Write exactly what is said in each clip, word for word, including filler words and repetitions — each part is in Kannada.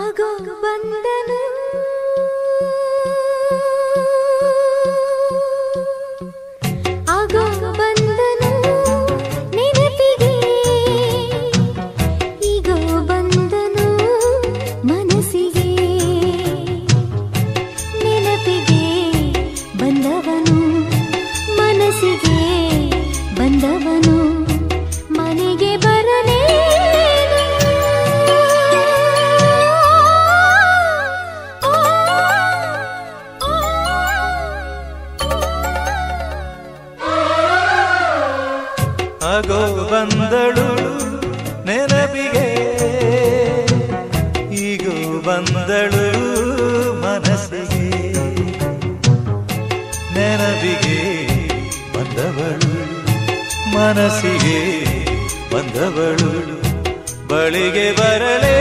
ಆಗೋ ಬಂದನು ಆಗೋ ಬಂದನು ನೆನಪಿಗೆ ಈಗೋ ಬಂದನು ಮನಸ್ಸಿಗೆ ನೆನಪಿಗೆ ಬಂದವನು ಮನಸ್ಸಿಗೆ ಬಂದವನು ಮನೆಗೆ ಬರಲೇ ಆಗೋ ಬಂದಳು ನೆನಪಿಗೆ ಈಗೋ ಬಂದಳು ಮನಸ್ಸಿಗೆ ನೆನಪಿಗೆ ಬಂದವಳು ಮನಸ್ಸಿಗೆ ಬಂದವಳು ಬಳಿಗೆ ಬರಲೇ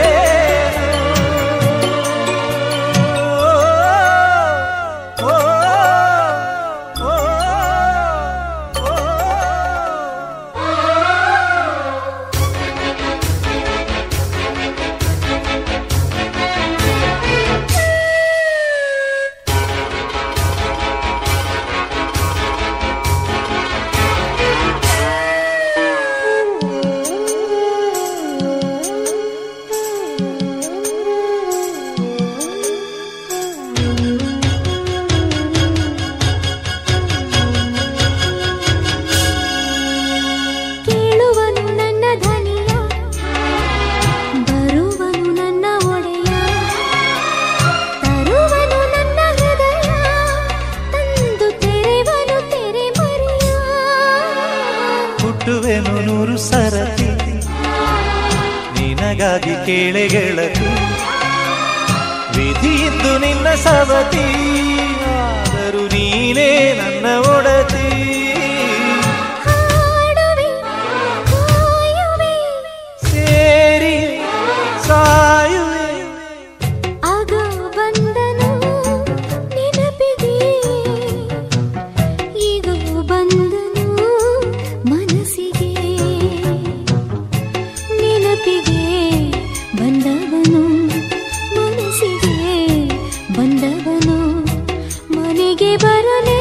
ಹುಟ್ಟುವೆನು ನೂರು ಸರತಿ ನಿನಗಾಗಿ ಕೇಳೆ ಗೆಳತಿ ವಿಧಿಯಿದ್ದು ನಿನ್ನ ಸವತಿ ಆದರೂ ನೀನೇ ನನ್ನ ಒಡತಿ ಸೇರಿ ಸಾಯುವೆ ಆಗೋ ಬಂದನು ನೆನಪಿಗೆ ಈಗೋ ಬಂದನು ಮನಸ್ಸಿಗೆ ನೆನಪಿಗೆ ಬಂದವನು ಮನಸ್ಸಿಗೆ ಬಂದವನು ಮನೆಗೆ ಬರಲೇ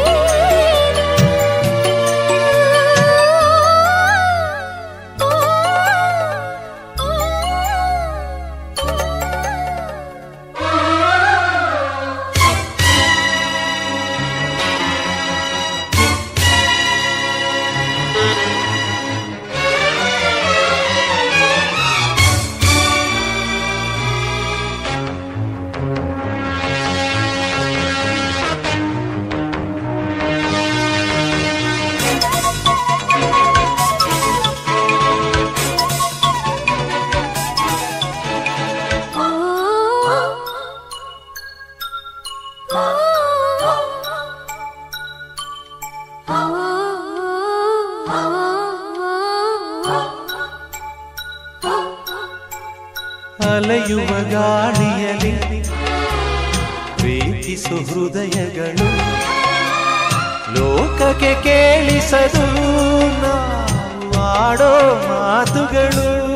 ಅಲೆಯುವ ಗಾಳಿಯಲ್ಲಿ ಪ್ರೀತಿಸು ಹೃದಯಗಳು ಲೋಕಕ್ಕೆ ಕೇಳಿಸದು ನಾವು ಆಡೋ ಮಾತುಗಳು